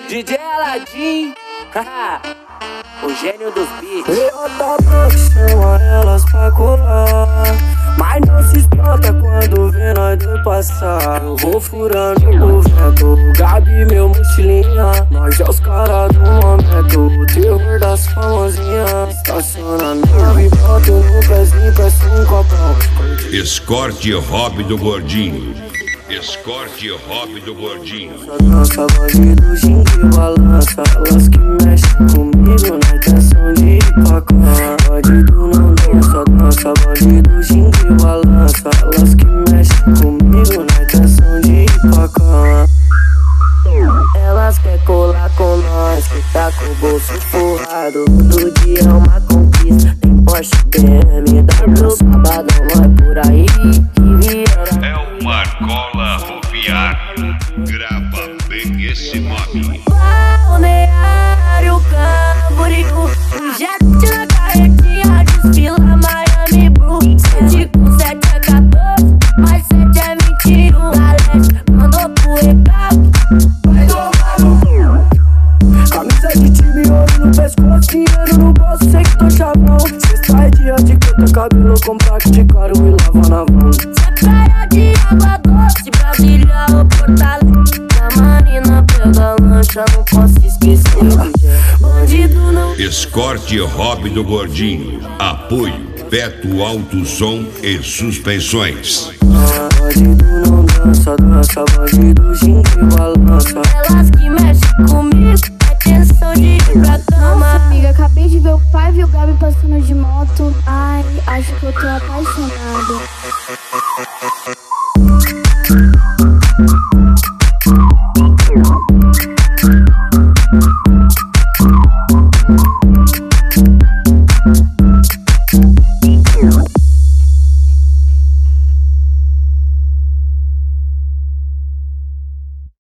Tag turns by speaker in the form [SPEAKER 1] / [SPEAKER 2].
[SPEAKER 1] DJ Aladim, o gênio dos beats.
[SPEAKER 2] Eu tô branco, chama elas pra colar, mas não se espanta quando vê nós dois passar. Eu vou furando o vento, o Gabi meu mochilinha. Nós é os caras do momento, o terror das famosinhas. Estaciona nave, boto no pezinho, peço um copão.
[SPEAKER 3] Escorte Hobby do Gordinho. Escorte Hobby do Gordinho.
[SPEAKER 2] Só dança bandido, gingue balança. Elas que mexem comigo na intenção de ir pra cá. Bandido não dança, dança bandido, gingue balança. Elas que mexem comigo na intenção de ir pra cá. Elas quer colar com nós, que tá com o bolso forrado. Todo dia é uma conquista, tem Porsche, BMW. Sabadão é por aí que vira.
[SPEAKER 3] É o Marcola Roviário. Grava bem esse nome.
[SPEAKER 4] Balneário Camboriú, um jet na carretinha, desfila Miami Blue. 7 com 7 é 14, mais 7 é 21. Galete mandou pro recado.
[SPEAKER 2] Camisa de time, ouro no pescoço, dinheiro no bolso, sei que tô chavão. Sexta é dia de cortar cabelo, comprar de caro e lavar na mão.
[SPEAKER 4] Cê praia de água doce, Brasília ou Porto Alegre. A marina pega lancha, não posso esquecer do Gé. Bandido não.
[SPEAKER 3] Escorte Hobby do Gordinho. Apoio Beto Alto Som e Suspensões.
[SPEAKER 2] Bandido não dança, dança bandido, gingue balança.
[SPEAKER 4] Elas que mexem comigo, é tensão de ir pra cama.
[SPEAKER 5] Amiga, acabei de ver o pai e o Gabi passando de moto. Ai, acho que eu tô apaixonada.